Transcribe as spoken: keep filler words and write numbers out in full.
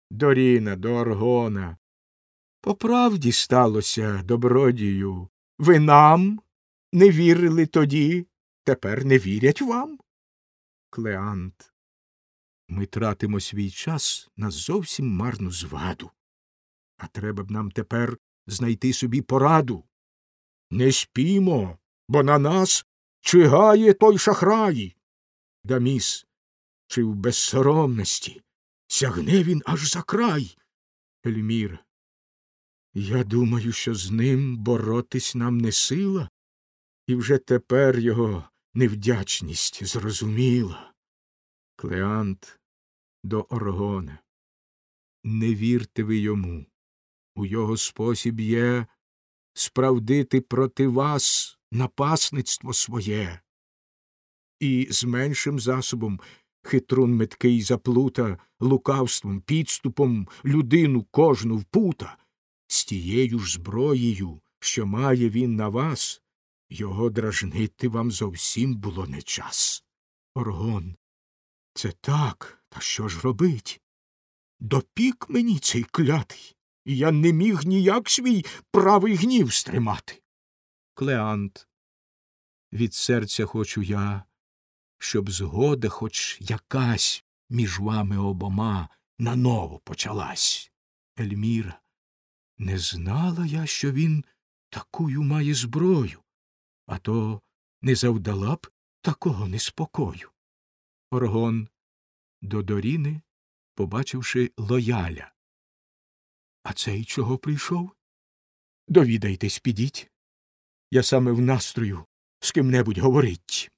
Доріна до Оргона. По правді сталося, добродію. Ви нам не вірили тоді, тепер не вірять вам? Клеант. Ми тратимо свій час на зовсім марну зваду. А треба б нам тепер знайти собі пораду. Не спімо, бо на нас чигає той шахрай. Даміс, чи в безсоромності сягне він аж за край? Ельмір. Я думаю, що з ним боротись нам не сила, і вже тепер його невдячність зрозуміла. Клеант до Оргона. Не вірте ви йому. У його спосіб є справдити проти вас напасництво своє. І з меншим засобом хитрун меткий заплута, лукавством, підступом людину кожну впута. З тією ж зброєю, що має він на вас, його дражнити вам зовсім було не час. Оргон. Це так, та що ж робить? Допік мені цей клятий, і я не міг ніяк свій правий гнів стримати. Клеант. Від серця хочу я, щоб згода хоч якась між вами обома наново почалась. Ельміра. Не знала я, що він такую має зброю, а то не завдала б такого неспокою. Оргон до Доріни, побачивши Лояля. А цей чого прийшов? Довідайтесь, підіть. Я саме в настрою з ким-небудь говорить.